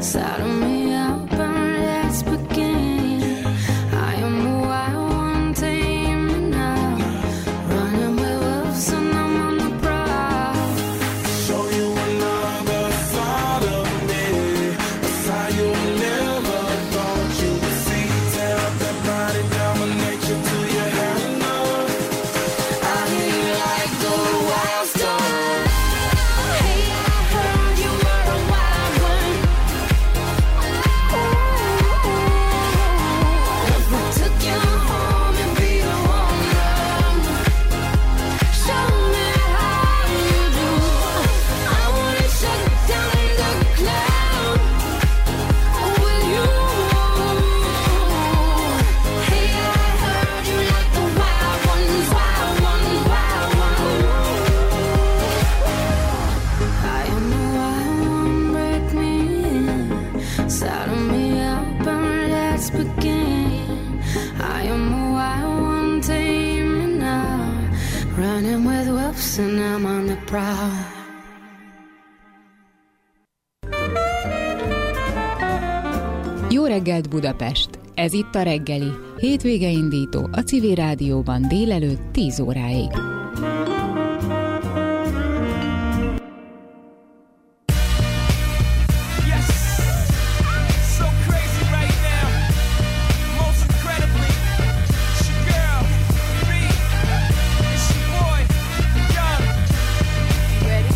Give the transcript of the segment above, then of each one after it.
Saddle me up and let's begin. I am a wild one, tame me now. Running with wolves and I'm on the prowl. Show you another side of me, a side you never thought you would see. Tear up that body, dominate you till you had enough. I hear you like the wild star. Hey, I heard you were a wild one. If we took you home and be a woman, show me how you do. I wanna shut down the cloud with you. Hey, I heard you like the wild ones, wild ones, wild ones. I am the wild one, break me in. Saddle me up and let's begin. I am a wild one, tame me now. Running with wolves and I'm on the prowl. Jó reggelt Budapest! Ez itt a reggeli, hétvége indító a Civil Rádióban délelőtt 10 óráig. Yes, so crazy right now. Most incredibly, it's your girl, Ree. It's your boy, Young. Ready?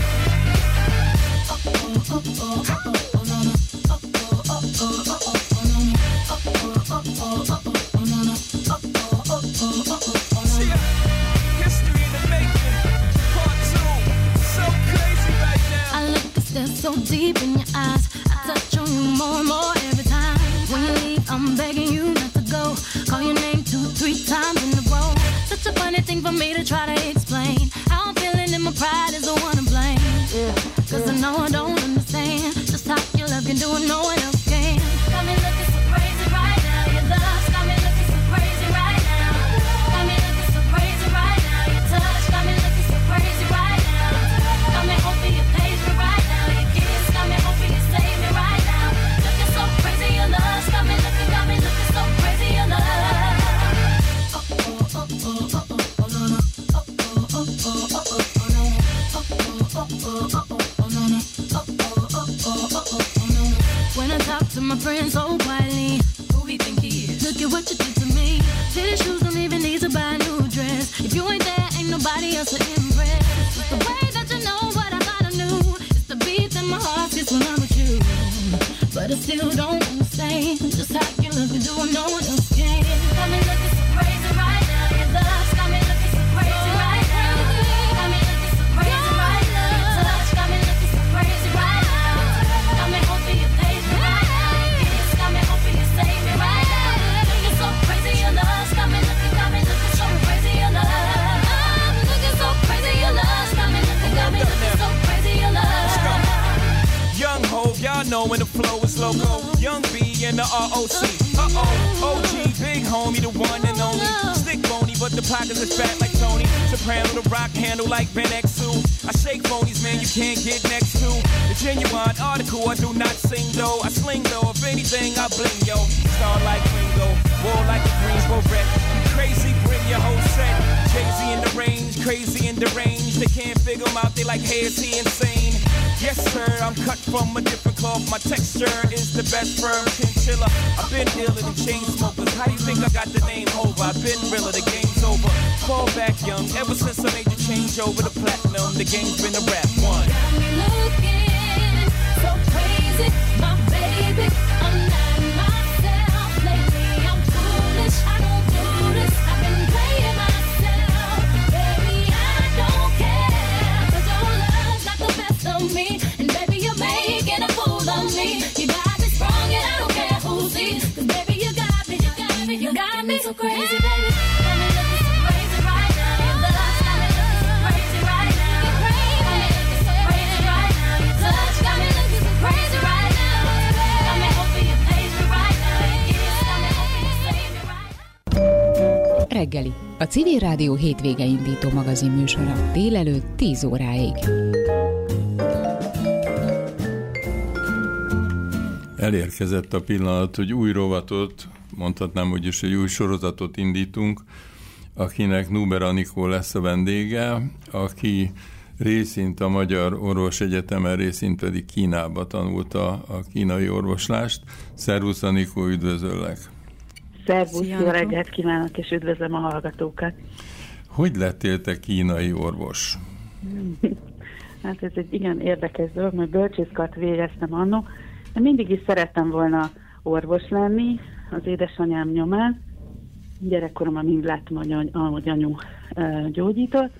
History in the making, part 2. So crazy right now. I look to stare so deep in your eyes. I touch on you more and more every time. When you leave, I'm begging you not to go. Call your name 2-3 times in a row. Such a funny thing for me to try to explain. How I'm feeling and my pride is the one to blame. Cause I know I don't understand just how your love can do it, no one else can. Got me looking so crazy right now. Your love got me looking so crazy right now. Got me looking so crazy right now. Your touch got me looking so crazy right now. Got me hoping you page me right now. Your kiss got me hoping you save me right now. Looking so crazy, your love got me looking so crazy, your love. When I talk to my friends so quietly, who we think he is? Look at what you did to me. Fitted shoes don't even need to buy a new dress. If you ain't there, ain't nobody else to impress. It's the way that you know what I thought I knew. It's the beat that my heart gets when I'm with you. But I still don't understand just how you look and do what no one else can. Got me looking so crazy right now. Your love's got me looking so crazy right now. Got me looking so crazy right now. Your touch got me looking so crazy right now. Got me hoping you page me right now. Your kiss got me hoping you save me right now. Looking so crazy, your love's got me looking so crazy, your love. I'm looking so crazy, your love's got me looking so crazy, your love. Young Hov, y'all know when the flow is loco. Young B and the ROC. OG, big homie, the one and only. Stick bony, but the pockets is fat like Tony. Soprano, the rock handle like Ben X2. I shake phonies, man, you can't get next to. The genuine article, I do not sing though. I sling though, if anything, I bling yo. Star like Ringo, war like a Greensboro wreck. You crazy, bring your whole set. Jay-Z in the range, crazy in the range. They can't figure him out, they like, hey, is he insane? Yes, sir, I'm cut from a different cloth. My texture is the best firm chinchilla. I've been dealing in chain smokers. How do you think I got the name over? I've been realer, the game's over. Fall back young, ever since I made the change over to platinum, the game's been a rap one. Got me looking so crazy, my baby. I'm not myself lately. I'm foolish. I don't do this. I've been playing myself, baby. I don't care. 'Cause your love's got the best of me, and baby, you're making a fool of me. You got me sprung, and I don't care who sees. 'Cause baby, you got me so crazy, baby. Got me looking so crazy right now. Your love's got me looking so crazy right now. Got me looking so crazy right now. Your touch got me looking so crazy right now. Got me hoping you page me right now. Your kiss got me hoping you save me right now. Reggeli, a Civil Rádió hétvége indító magazin műsora délelőtt 10 óráig. Elérkezett a pillanat, hogy új rovatot, mondhatnám úgy is, hogy új sorozatot indítunk, akinek Nuber Anikó lesz a vendége, aki részint a Magyar Orvosegyetemen, részint pedig Kínába tanulta a kínai orvoslást. Szervusz Anikó, üdvözöllek! Szervusz, jó reggelt kívánok, és üdvözlöm a hallgatókat! Hogy lettél te kínai orvos? Hát ez egy igen érdekes dolog, mert bölcsészkart végeztem annó, de mindig is szerettem volna orvos lenni az édesanyám nyomán. Gyerekkoromban mind láttam, ahogy anyu gyógyított,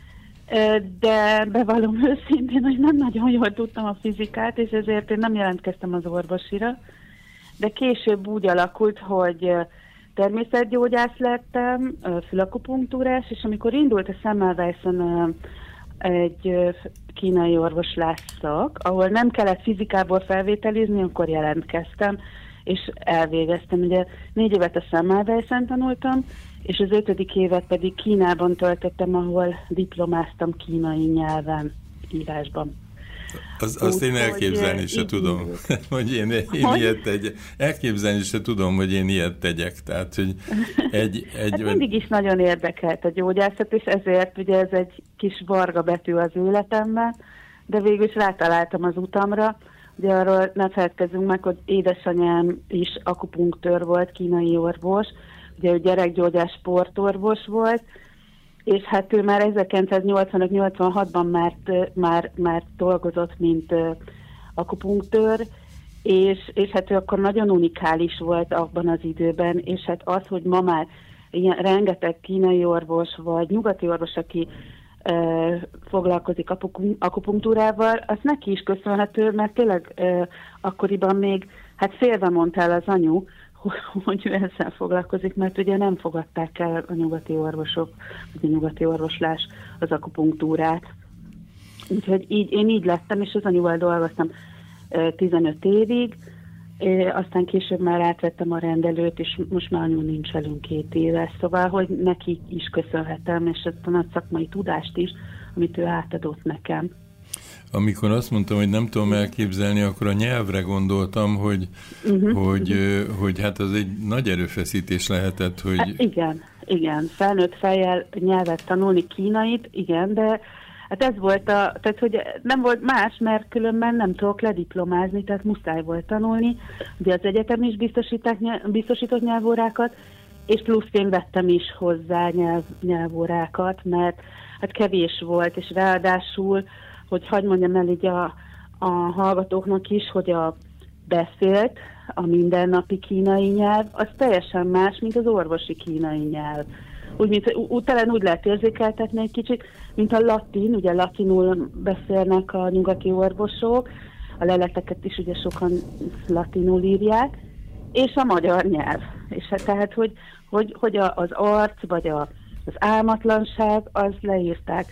de bevallom őszintén, hogy nem nagyon jól tudtam a fizikát, és ezért én nem jelentkeztem az orvosira, de később úgy alakult, hogy természetgyógyász lettem, fülakupunktúrás, és amikor indult a Semmelweisen egy kínai orvoslás szak, ahol nem kellett fizikából felvételizni, akkor jelentkeztem, és elvégeztem. Ugye 4 évet a Semmelweisen tanultam, és az 5. évet pedig Kínában töltöttem, ahol diplomáztam kínai nyelven, írásban. Azt én elképzelni se tudom, hogy én ilyet tegyek. Elképzelni se tudom, hogy én ilyet tegyek. Tehát, hogy hát mindig is nagyon érdekelt a gyógyászat, és ezért ugye ez egy kis varga betű az életemben, de végül is rátaláltam az utamra. Ugye arról ne feledkezzünk meg, hogy édesanyám is akupunktőr volt, kínai orvos, ugye ő gyerekgyógyás sportorvos volt, és hát ő már 1985-86-ban már dolgozott, mint akupunktőr, és hát ő akkor nagyon unikális volt abban az időben, és hát az, hogy ma már ilyen rengeteg kínai orvos, vagy nyugati orvos, aki foglalkozik akupunktúrával, az neki is köszönhető, mert tényleg akkoriban még hát félve mondta el az anyu, hogy ő ezzel foglalkozik, mert ugye nem fogadták el a nyugati orvosok, vagy a nyugati orvoslás az akupunktúrát. Úgyhogy én így lettem, és az anyuval dolgoztam 15 évig, aztán később már átvettem a rendelőt, és most már anyu nincs velünk 2 éve, szóval, hogy neki is köszönhetem, és ezt a nagy szakmai tudást is, amit ő átadott nekem. Amikor azt mondtam, hogy nem tudom elképzelni, akkor a nyelvre gondoltam, hogy hát az egy nagy erőfeszítés lehetett, hogy... Hát igen, felnőtt fejjel nyelvet tanulni, kínait, igen, de hát ez volt tehát hogy nem volt más, mert különben nem tudok lediplomázni, tehát muszáj volt tanulni, ugye az egyetem is biztosított nyelvórákat, és plusz én vettem is hozzá nyelvórákat, mert hát kevés volt, és ráadásul hogy hadd mondjam el így a hallgatóknak is, hogy a beszélt, a mindennapi kínai nyelv, az teljesen más, mint az orvosi kínai nyelv. Talán úgy lehet érzékeltetni egy kicsit, mint a latin, ugye latinul beszélnek a nyugati orvosok, a leleteket is ugye sokan latinul írják, és a magyar nyelv. És hát tehát, hogy az arc, vagy az álmatlanság, az leírták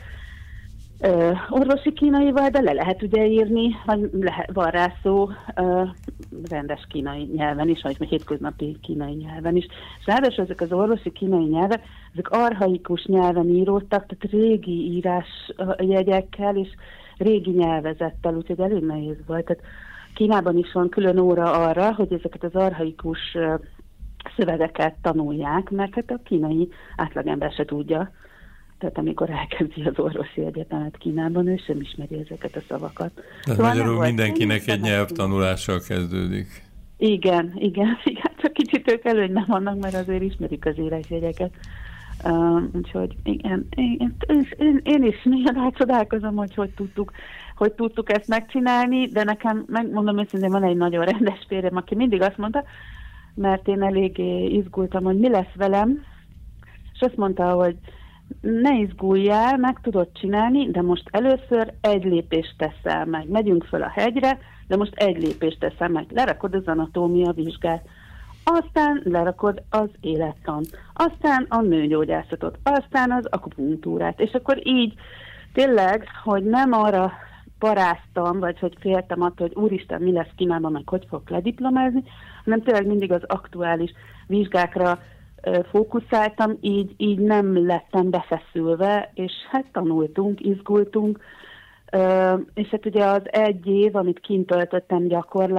orvosi kínaival, de le lehet ugye írni, vagy van rá szó rendes kínai nyelven is, vagy hétköznapi kínai nyelven is. És ráadásul ezek az orvosi kínai nyelvek, ezek archaikus nyelven íródtak, tehát régi írásjegyekkel és régi nyelvezettel, úgyhogy elég nehéz volt. Tehát Kínában is van külön óra arra, hogy ezeket az archaikus szövegeket tanulják, mert hát a kínai átlagember se tudja. Tehát amikor elkezdi az orvosi egyetemet Kínában, ő sem ismeri ezeket a szavakat. Tehát szóval magyarul mindenkinek egy nyelvtanulással kezdődik. Igen, csak kicsit ők előnyben vannak, mert azért ismerik az élesjegyeket. Úgyhogy igen, én is néha csodálkozom, hogy tudtuk ezt megcsinálni, de nekem, megmondom őszintén, van egy nagyon rendes férjem, aki mindig azt mondta, mert én eléggé izgultam, hogy mi lesz velem, és azt mondta, hogy ne izguljál, meg tudod csinálni, de most először egy lépést teszel meg. Megyünk föl a hegyre, de most egy lépést teszel meg. Lerakod az anatómia vizsgát, aztán lerakod az élettant, aztán a nőgyógyászatot, aztán az akupunktúrát. És akkor így tényleg, hogy nem arra paráztam, vagy hogy féltem attól, hogy úristen, mi lesz Kínában, meg hogy fogok lediplomázni, hanem tényleg mindig az aktuális vizsgákra fókuszáltam, így nem lettem befeszülve, és hát tanultunk, izgultunk, és hát ugye az 1 év, amit kint töltöttem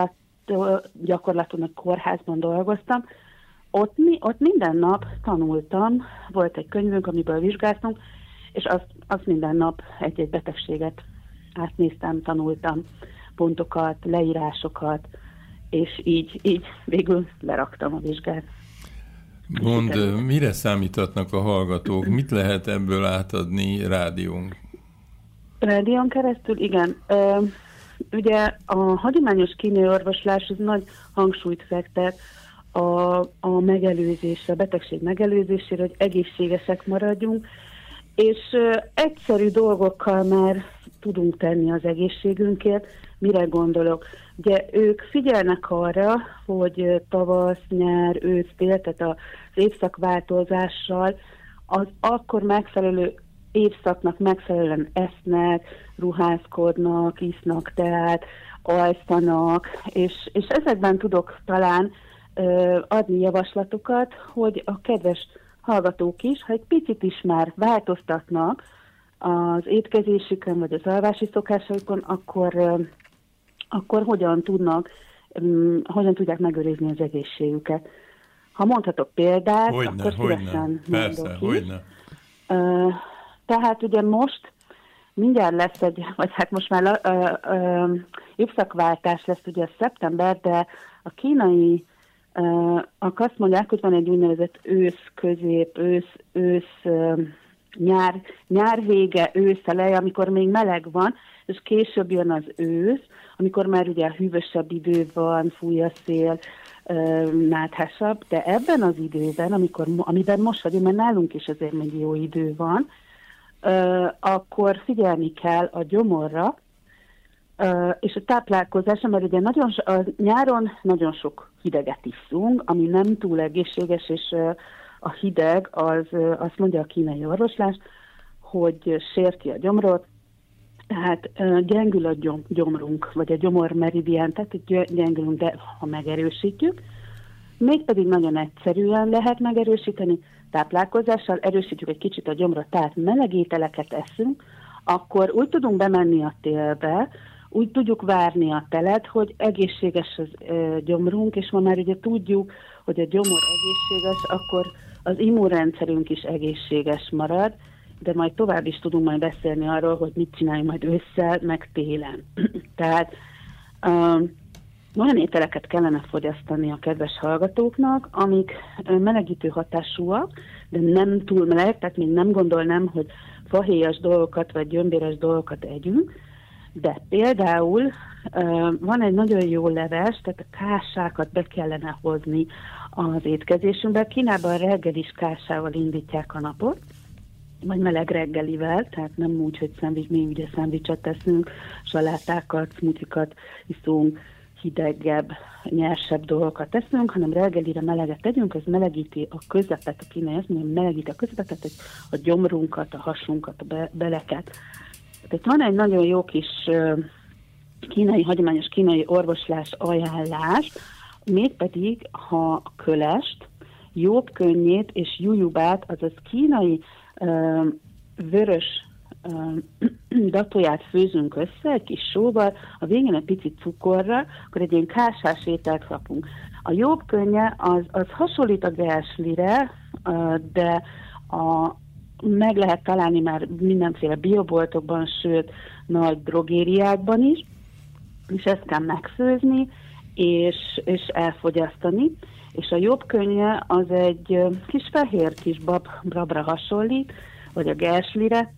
gyakorlaton a kórházban dolgoztam, ott minden nap tanultam, volt egy könyvünk, amiből vizsgáltunk, és azt minden nap egy-egy betegséget átnéztem, tanultam, pontokat, leírásokat, és így végül leraktam a vizsgát. Mondd, mire számíthatnak a hallgatók? Mit lehet ebből átadni rádión? Rádión keresztül, igen. Ugye a hagyományos kínai orvoslás az nagy hangsúlyt fektet a megelőzésre, a betegség megelőzésére, hogy egészségesek maradjunk, és egyszerű dolgokkal már tudunk tenni az egészségünkért. Mire gondolok? Ugye ők figyelnek arra, hogy tavasz, nyár, ősz, tél, tehát az évszakváltozással az akkor megfelelő évszaknak megfelelően esznek, ruházkodnak, isznak teát, alszanak, és ezekben tudok talán adni javaslatokat, hogy a kedves hallgatók is, ha egy picit is már változtatnak az étkezésükön, vagy az alvási szokásaikon, akkor hogyan tudják megőrizni az egészségüket. Ha mondhatok példát, akkor szívesen mondok is. Tehát ugye most mindjárt lesz vagy hát most már évszakváltás lesz ugye szeptember, de a kínai azt mondják, hogy van egy úgynevezett ősz-közép, nyár vége, ősz eleje, amikor még meleg van, és később jön az ősz, amikor már ugye hűvösebb idő van, fúj a szél, náthásabb, de ebben az időben, amiben most vagyunk, mert nálunk is azért még jó idő van, akkor figyelni kell a gyomorra, és a táplálkozásra, mert ugye nyáron nagyon sok hideget iszunk, ami nem túl egészséges, és a hideg, azt mondja a kínai orvoslás, hogy sérti a gyomrot, tehát gyengül a gyomrunk, vagy a gyomormeridián, tehát gyengülünk, de ha megerősítjük, mégpedig nagyon egyszerűen lehet megerősíteni, táplálkozással erősítjük egy kicsit a gyomrot, tehát meleg ételeket eszünk, akkor úgy tudunk bemenni a télbe, úgy tudjuk várni a telet, hogy egészséges az gyomrunk, és ma már ugye tudjuk, hogy a gyomor egészséges, akkor az immunrendszerünk is egészséges marad, de majd tovább is tudunk majd beszélni arról, hogy mit csináljunk majd ősszel, meg télen. Tehát olyan ételeket kellene fogyasztani a kedves hallgatóknak, amik melegítő hatásúak, de nem túl meleg, tehát még nem gondolnám, hogy fahéjas dolgokat vagy gyömbéres dolgokat együnk, de például van egy nagyon jó leves, tehát a kássákat be kellene hozni az étkezésünkbe. Kínában reggel is kássával indítják a napot, vagy meleg reggelivel, tehát nem úgy, hogy mi ugye szendvicset teszünk, salátákat, smoothikat iszunk, hidegebb, nyersebb dolgokat teszünk, hanem reggelire meleget tegyünk, ez melegíti a közepet, a kínai azt mondja, melegíti a közepet, tehát a gyomrunkat, a hasunkat, a beleket. Tehát van egy nagyon jó kis hagyományos kínai orvoslás ajánlás, mégpedig, ha a kölest, jódkönnyét és jujubát, azaz kínai vörös datóját főzünk össze egy kis sóval, a végén egy picit cukorra, akkor egy ilyen kásás ételt kapunk. A jódkönnye az hasonlít a gerslire, de meg lehet találni már mindenféle bioboltokban, sőt nagy drogériákban is, és ezt kell megfőzni, és elfogyasztani. És a jobbkönnye az egy kis fehér kis babra hasonlít, vagy a gerslire,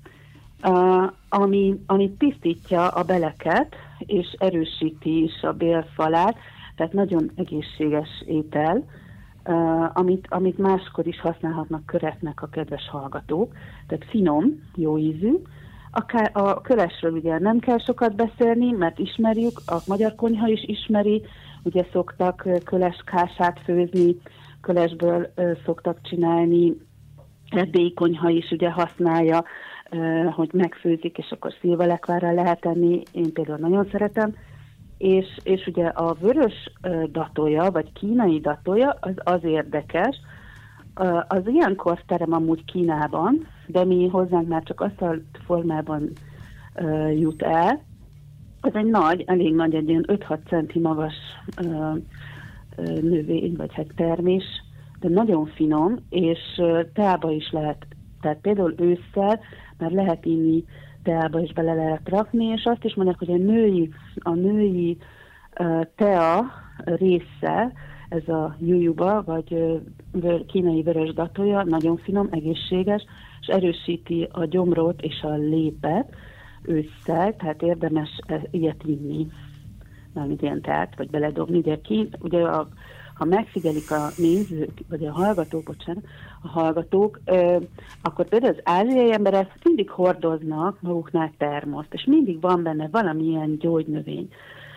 ami tisztítja a beleket, és erősíti is a bélfalát, tehát nagyon egészséges étel, amit máskor is használhatnak köreknek a kedves hallgatók, tehát finom, jó ízű. A kölesről ugye nem kell sokat beszélni, mert ismerjük, a magyar konyha is ismeri, ugye szoktak köleskását főzni, kölesből szoktak csinálni, erdélyi konyha is ugye használja, hogy megfőzik, és akkor szilvalekvárral lehet enni, én például nagyon szeretem, és ugye a vörös datója, vagy kínai datója, az érdekes, az ilyenkor terem amúgy Kínában, de mi hozzánk már csak asztal formában jut el. Az egy elég nagy, egy ilyen 5-6 centi magas növény, vagy hát termés, de nagyon finom, és teába is lehet, tehát például ősszel már lehet inni, teába is bele lehet rakni, és azt is mondják, hogy a női tea része, ez a jujuba, vagy kínai vörös datója, nagyon finom, egészséges, és erősíti a gyomrot és a lépet ősszel, tehát érdemes ilyet inni, mármint ilyen teát, vagy beledobni, de ugye ha megfigyelik a nézők, vagy a hallgatók, akkor például az ázsiai emberek mindig hordoznak maguknál termoszt, és mindig van benne valamilyen gyógynövény,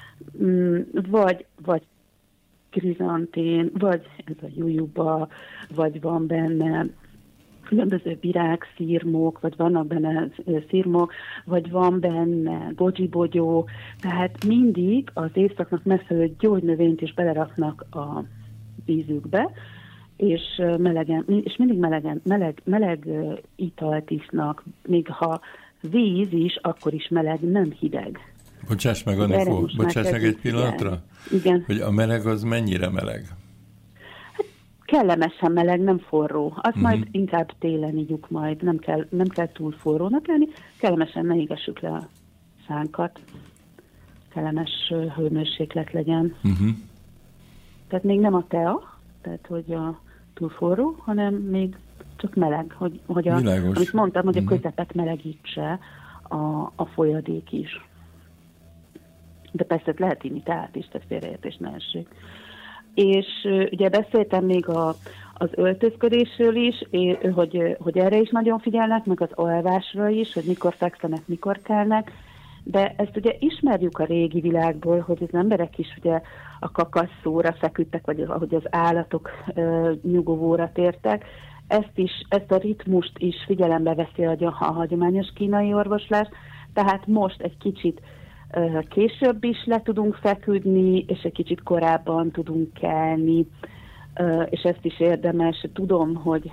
vagy krizantén, vagy ez a jujuba, vagy van benne különböző virágszirmok, vagy vannak benne szirmok, vagy van benne goji-bogyó, tehát mindig az éjszaknak megfelelő gyógynövényt is beleraknak a vízükbe, és mindig meleg italt isznak, még ha víz is, akkor is meleg, nem hideg. Bocsáss meg, Anikó, bocsáss meg egy pillanatra? Igen. Hogy a meleg az mennyire meleg? Hát kellemesen meleg, nem forró. Azt majd inkább télen igyuk majd, nem kell túl forrónak lenni, kellemesen ne égessük le a szánkat, kellemes hőmérséklet legyen. Tehát még nem a tea, tehát hogy a túl forró, hanem még csak meleg, hogy amit mondtam, hogy a közepet melegítse a folyadék is. De persze lehet inni teát is, tehát félreértés ne essék. És ugye beszéltem még az öltözködésről is, hogy erre is nagyon figyelnek, meg az alvásra is, hogy mikor fekszenek, mikor kelnek, de ezt ugye ismerjük a régi világból, hogy az emberek is ugye a kakasszóra feküdtek, vagy ahogy az állatok nyugovóra tértek. Ezt a ritmust is figyelembe veszi a hagyományos kínai orvoslás, tehát most egy kicsit később is le tudunk feküdni, és egy kicsit korábban tudunk kelni, és ezt is érdemes. Tudom, hogy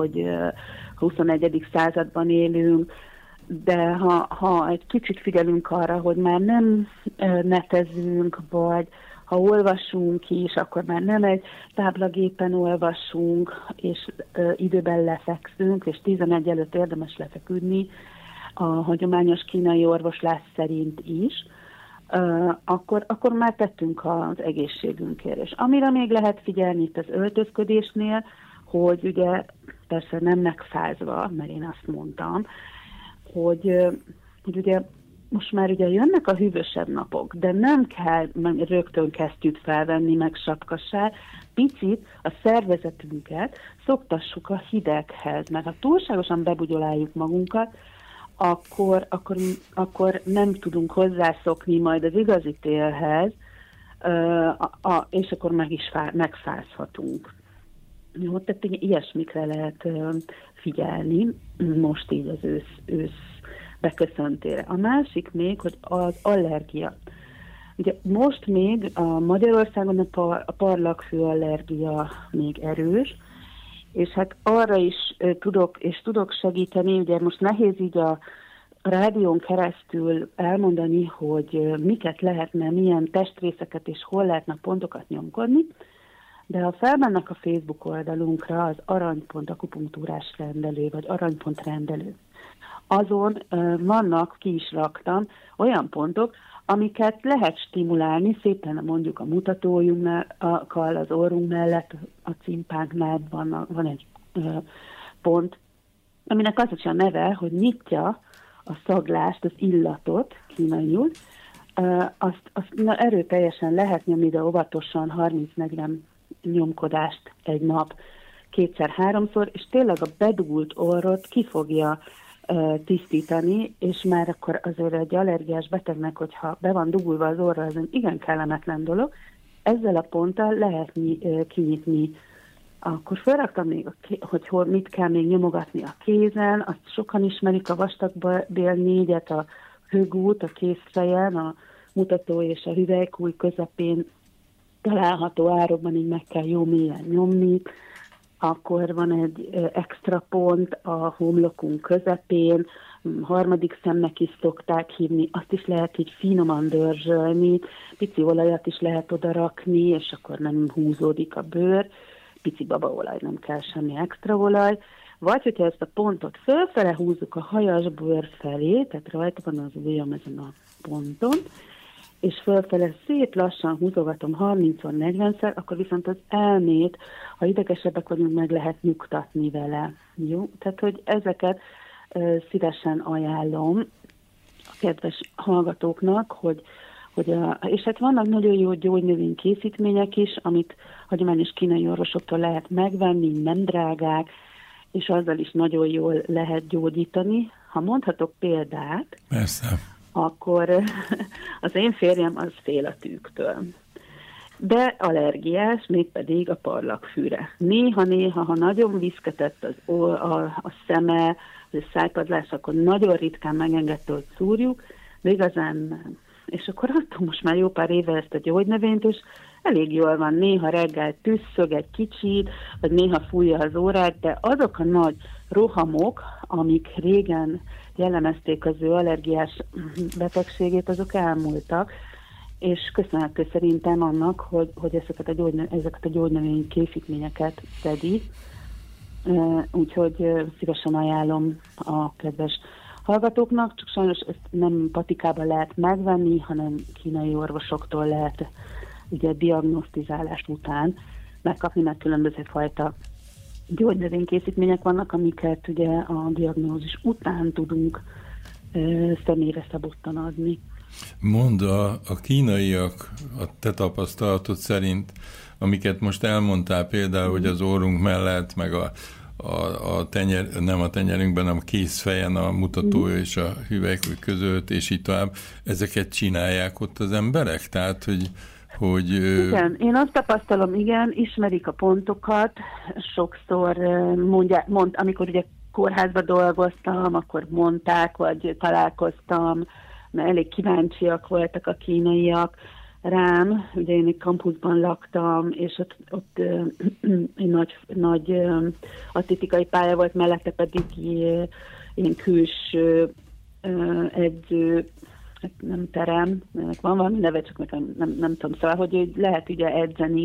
21. században élünk, de ha egy kicsit figyelünk arra, hogy már nem netezünk, vagy ha olvasunk is, akkor már nem egy táblagépen olvasunk, és időben lefekszünk, és 11 előtt érdemes lefeküdni, a hagyományos kínai orvoslás szerint is, akkor már tettünk az egészségünkért. És amire még lehet figyelni itt az öltözködésnél, hogy ugye persze nem megfázva, mert én azt mondtam, hogy ugye most már ugye jönnek a hűvösebb napok, de nem kell rögtön kesztyűt felvenni, meg sapkasát, picit a szervezetünket szoktassuk a hideghez, mert ha túlságosan bebugyoláljuk magunkat, akkor nem tudunk hozzászokni majd az igazi télhez, és akkor megfázhatunk. Jó, tehát ilyesmikre lehet figyelni, most így az ősz beköszöntére. A másik még, hogy az allergia. Ugye most még a Magyarországon a parlagfő allergia még erős, és hát arra is tudok segíteni, ugye most nehéz így a rádión keresztül elmondani, hogy miket lehetne, milyen testrészeket és hol lehetne pontokat nyomkodni, de ha felmennek a Facebook oldalunkra az arany.akupunktúrás rendelő, vagy arany.rendelő, azon vannak, ki is raktam, olyan pontok, amiket lehet stimulálni, szépen mondjuk a mutatójunkkal, az orrunk mellett, a cimpánknál van egy pont, aminek az is a neve, hogy nyitja a szaglást, az illatot kínaiul, azt erőteljesen lehet nyomni, de óvatosan 30-40 nyomkodást egy nap, 2-3-szor, és tényleg a bedugult orrot ki fogja tisztítani, és már akkor azért egy allergiás betegnek, hogyha be van dugulva az orra, az egy igen kellemetlen dolog, ezzel a ponttal lehet kinyitni. Akkor felraktam még, hogy mit kell még nyomogatni a kézen, azt sokan ismerik, a vastagbél 4-et, a hőgút, a kézfejen, a mutató és a hüvelykúj közepén található árokban így meg kell jó mélyen nyomni. Akkor van egy extra pont a homlokunk közepén, harmadik szemnek is szokták hívni, azt is lehet így finoman dörzsölni, pici olajat is lehet oda rakni, és akkor nem húzódik a bőr, pici babaolaj, nem kell semmi extra olaj, vagy hogyha ezt a pontot fölfele húzzuk a hajas bőr felé, tehát rajta van az ujjam ezen a ponton, és fölfele szép lassan húzogatom 30-40-szer, akkor viszont az elmét, ha idegesebbek vagyunk, meg lehet nyugtatni vele. Jó? Tehát, hogy ezeket szívesen ajánlom a kedves hallgatóknak, és hát vannak nagyon jó gyógynövény készítmények is, amit hagyományos kínai orvosoktól lehet megvenni, nem drágák, és azzal is nagyon jól lehet gyógyítani. Ha mondhatok példát, persze, akkor az én férjem az fél a tűktől. De allergiás, mégpedig a parlagfűre. Néha-néha, ha nagyon viszketett a szeme, vagy a szájpadlás, akkor nagyon ritkán megengedte, hogy szúrjuk, de igazán nem. És akkor adtam most már jó pár éve ezt a gyógynövényt, és elég jól van. Néha reggel tüsszög egy kicsit, vagy néha fújja az órát, de azok a nagy rohamok, amik régen jellemezték az ő allergiás betegségét, azok elmúltak, és köszönhető szerintem annak, hogy ezeket a gyógynövény készítményeket szedi. Úgyhogy szívesen ajánlom a kedves hallgatóknak, csak sajnos ezt nem patikában lehet megvenni, hanem kínai orvosoktól lehet ugye diagnosztizálás után megkapni, mert különböző fajta gyógynövénykészítmények vannak, amiket ugye a diagnózis után tudunk személyre szabottan adni. Mondd, a kínaiak a te tapasztalatod szerint, amiket most elmondtál, például, hogy az orrunk mellett, meg a tenyer, nem a tenyerünkben, hanem a kézfejen a mutatója és a hüvelyk között, és így tovább, ezeket csinálják ott az emberek? Tehát, hogy igen, én azt tapasztalom, igen, ismerik a pontokat, sokszor amikor ugye kórházban dolgoztam, akkor mondták, vagy találkoztam, mert elég kíváncsiak voltak a kínaiak rám, ugye én egy kampuszban laktam, és ott egy nagy atlétikai pálya volt, mellette pedig ilyen külső edző, nem terem, ennek van valami neve, csak nekem nem tudom, szóval, hogy lehet ugye edzeni,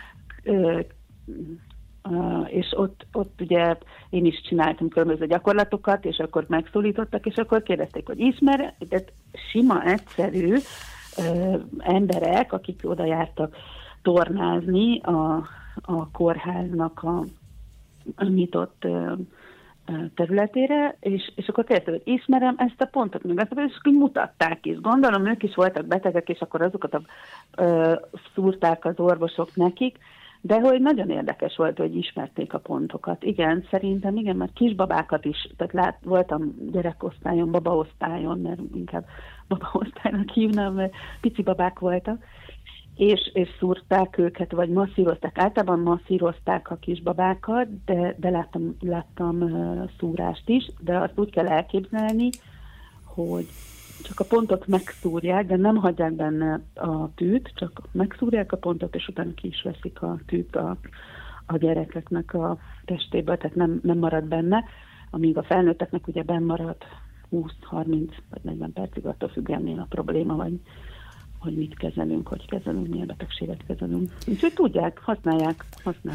és ott ugye én is csináltam különböző gyakorlatokat, és akkor megszólítottak, és akkor kérdezték, hogy de sima, egyszerű emberek, akik oda jártak tornázni a kórháznak a nyitott területére, és akkor kérdezte, hogy ismerem ezt a pontot, meg azt, és akkor mutatták is. Gondolom, ők is voltak betegek, és akkor azokat szúrták az orvosok nekik, de hogy nagyon érdekes volt, hogy ismerték a pontokat. Igen, szerintem, igen, mert kisbabákat is, tehát voltam gyerekosztályon, babaosztályon, mert inkább babaosztálynak hívnám, mert pici babák voltak, és szúrták őket, vagy masszírozták. Általában masszírozták a kisbabákat, de láttam szúrást is, de azt úgy kell elképzelni, hogy csak a pontot megszúrják, de nem hagyják benne a tűt, csak megszúrják a pontot, és utána ki is veszik a tűt a gyerekeknek a testéből, tehát nem marad benne, amíg a felnőtteknek ugye benn marad 20-30 vagy 40 percig, attól függően a probléma, vagy hogy mit kezelünk, milyen betegséget kezelünk. Úgyhogy tudják, használják.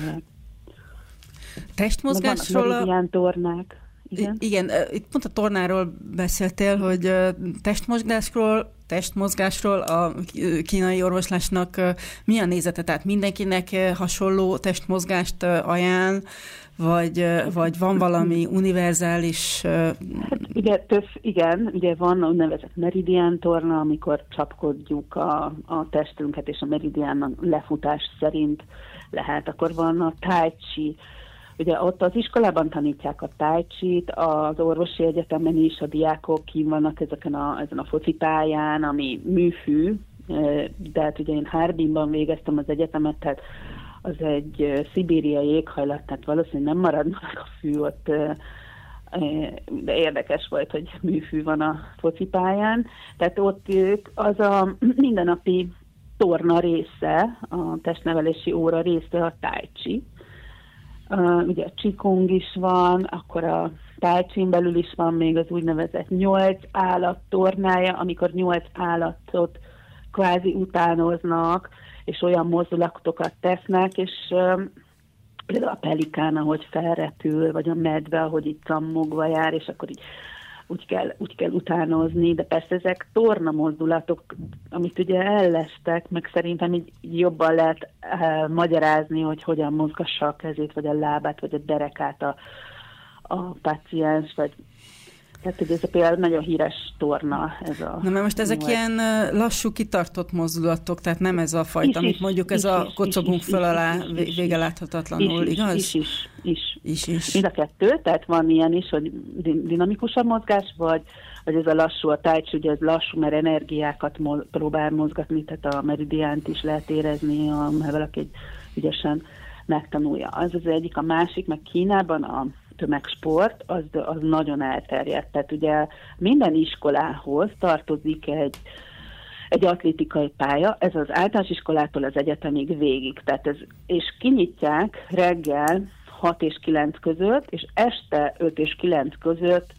Testmozgásról... Ilyen tornák. Igen, itt pont a tornáról beszéltél, hogy testmozgásról a kínai orvoslásnak mi a nézete? Tehát mindenkinek hasonló testmozgást ajánl, vagy van valami univerzális... Hát ugye van úgynevezett meridián torna, amikor csapkodjuk a testünket, és a meridián lefutás szerint lehet. Akkor van a tai chi. Ugye ott az iskolában tanítják a tai chi-t, az orvosi egyetemen is a diákok kín vannak ezen a focipályán, ami műfű, de hát ugye én Harbinban végeztem az egyetemet, tehát az egy szibériai éghajlat, tehát valószínűleg nem maradna meg a fű ott, de érdekes volt, hogy műfű van a focipályán. Tehát ott az a mindennapi torna része, a testnevelési óra része a tai chi. Ugye a qigong is van, akkor Tai Chin belül is van még az úgynevezett 8 állat tornája, amikor 8 állatot kvázi utánoznak, és olyan mozdulatokat tesznek, és például a pelikán, ahogy felrepül, vagy a medve, ahogy itt cammogva jár, és akkor így úgy kell utánozni, de persze ezek torna mozdulatok, amit ugye ellestek, meg szerintem így jobban lehet magyarázni, hogy hogyan mozgassa a kezét, vagy a lábát, vagy a derekát a páciens, vagy tehát, hogy ez például nagyon híres torna. Ez a na, mert most ezek ilyen lassú, kitartott mozdulatok, tehát nem ez a fajta, amit mondjuk ez a kocogunk föl alá vége láthatatlanul, igaz? Is. Mind a kettő, tehát van ilyen is, hogy dinamikusabb mozgás, vagy ez a lassú, a Tai Chi, ugye ez lassú, mert energiákat próbál mozgatni, tehát a meridiánt is lehet érezni, ha valaki ügyesen megtanulja. Az egyik, a másik, meg Kínában a tömegsport, az nagyon elterjedt. Tehát ugye minden iskolához tartozik egy atlétikai pálya, ez az általános iskolától az egyetemig végig. Tehát és kinyitják reggel 6 és 9 között, és este 5 és 9 között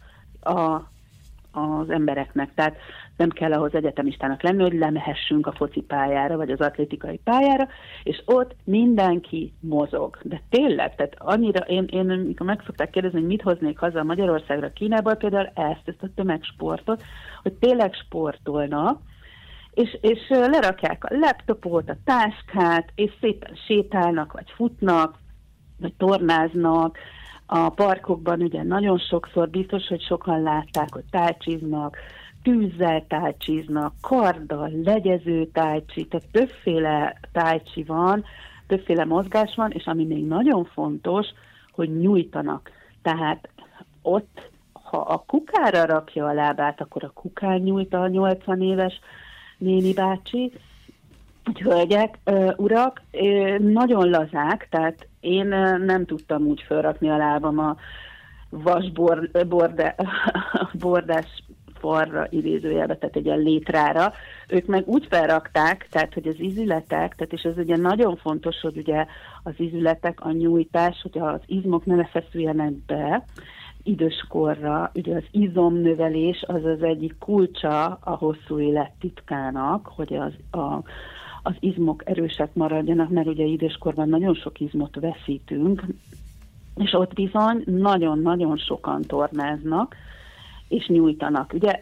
az embereknek. Tehát nem kell ahhoz egyetemistának lenni, hogy lemehessünk a focipályára, vagy az atlétikai pályára, és ott mindenki mozog. De tényleg, tehát annyira, én amikor meg szokták kérdezni, hogy mit hoznék haza Magyarországra, Kínából, például ezt a tömegsportot, hogy tényleg sportolnak, és lerakják a laptopot, a táskát, és szépen sétálnak, vagy futnak, vagy tornáznak. A parkokban ugye nagyon sokszor, biztos, hogy sokan látták, hogy tájcsiznak, tűzzel tájcsiznak, karddal, legyező tájcsi, tehát többféle tájcsi van, többféle mozgás van, és ami még nagyon fontos, hogy nyújtanak. Tehát ott, ha a kukára rakja a lábát, akkor a kukán nyújt a 80 éves néni bácsi, hölgyek, urak, nagyon lazák, tehát én nem tudtam úgy felrakni a lábam a bordás falra idézőjelbe, tehát egy ilyen létrára. Ők meg úgy felrakták, tehát hogy az izületek, tehát és ez ugye nagyon fontos, hogy ugye az izületek, a nyújtás, hogy az izmok ne feszüljenek be időskorra, ugye az izomnövelés az az egyik kulcsa a hosszú élet titkának, hogy az izmok erősek maradjanak, mert ugye időskorban nagyon sok izmot veszítünk, és ott bizony nagyon-nagyon sokan tornáznak, és nyújtanak. Ugye,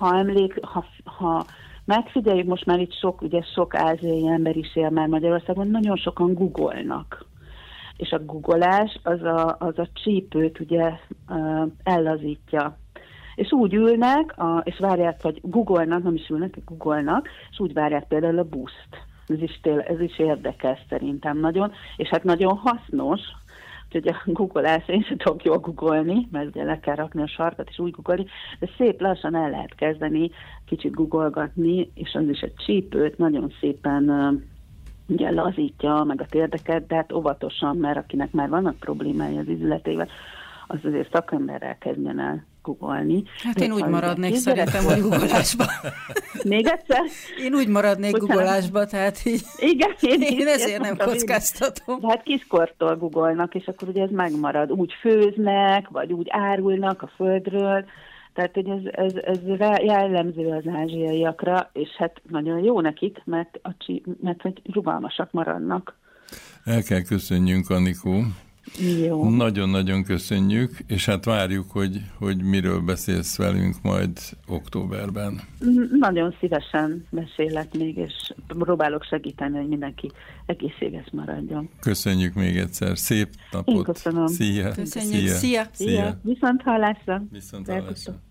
ha megfigyeljük, most már itt sok ázsiai ember is él már Magyarországon, nagyon sokan googolnak. És a googolás az a csípőt ugye ellazítja. És úgy ülnek, és várják, vagy googolnak, nem is ülnek, googolnak, és úgy várják például a buszt. Ez is érdekes szerintem nagyon, és hát nagyon hasznos, úgyhogy a googolás, én sem tudok jól googolni, mert ugye le kell rakni a sarkat és úgy googolni, de szép lassan el lehet kezdeni kicsit googolgatni, és az is egy csípőt nagyon szépen ugye lazítja meg a térdeket, de hát óvatosan, mert akinek már vannak problémái az izületével, az azért szakemberrel kezdjen el googolni. Hát én úgy maradnék szerintem, hogy googolásba. Még egyszer? Én úgy maradnék googolásba, tehát így. Igen, én ezért nem kockáztatom. Hát kiskortól googolnak, és akkor ugye ez megmarad. Úgy főznek, vagy úgy árulnak a földről, tehát hogy ez jellemző az ázsiaiakra, és hát nagyon jó nekik, mert hogy rugalmasak maradnak. El kell köszönjünk, Anikó. Jó. Nagyon-nagyon köszönjük, és hát várjuk, hogy miről beszélsz velünk majd októberben. Nagyon szívesen mesélek még, és próbálok segíteni, hogy mindenki egészséges maradjon. Köszönjük még egyszer. Szép napot. Én köszönöm. Szia. Köszönjük. Szia. Viszont hallásra. Viszont hallásra.